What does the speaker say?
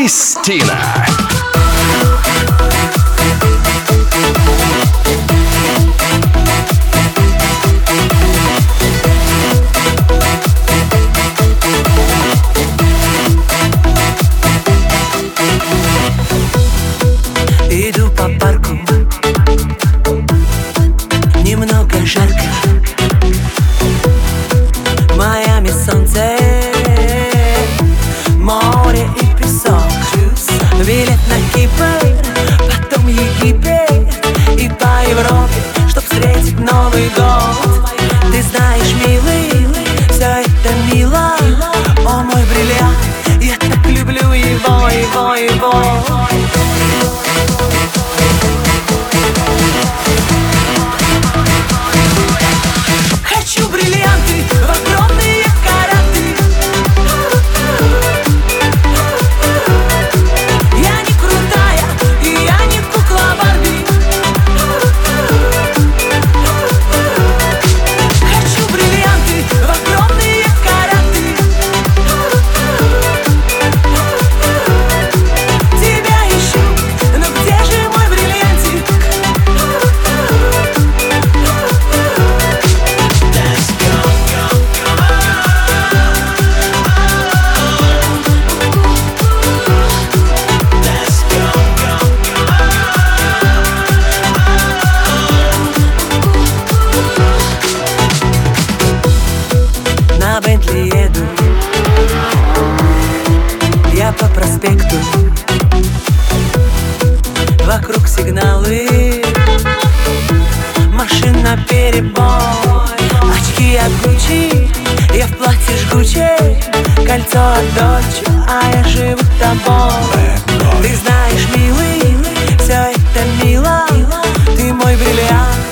Кристина. Иду по парку, немного жарко. В Майами солнце, море и песок. Билет на Кипр, потом Египет и по Европе, чтоб встретить Новый год. Ты знаешь, милый, все это мило. О, мой бриллиант, я так люблю его, его, его. Хочу бриллианты в огромные караты. Я не крутая, и я не кукла Барби. Хочу бриллианты в огромные караты. Тебя ищу, но где же мой бриллиантик? На Бентли еду я по проспекту. Вокруг сигналы, машин наперебой. Очки от Гуччи, я в платье жгучей. Кольцо от Дольче, а я живу тобой. Ты знаешь, милый, все это мило. Ты мой бриллиант,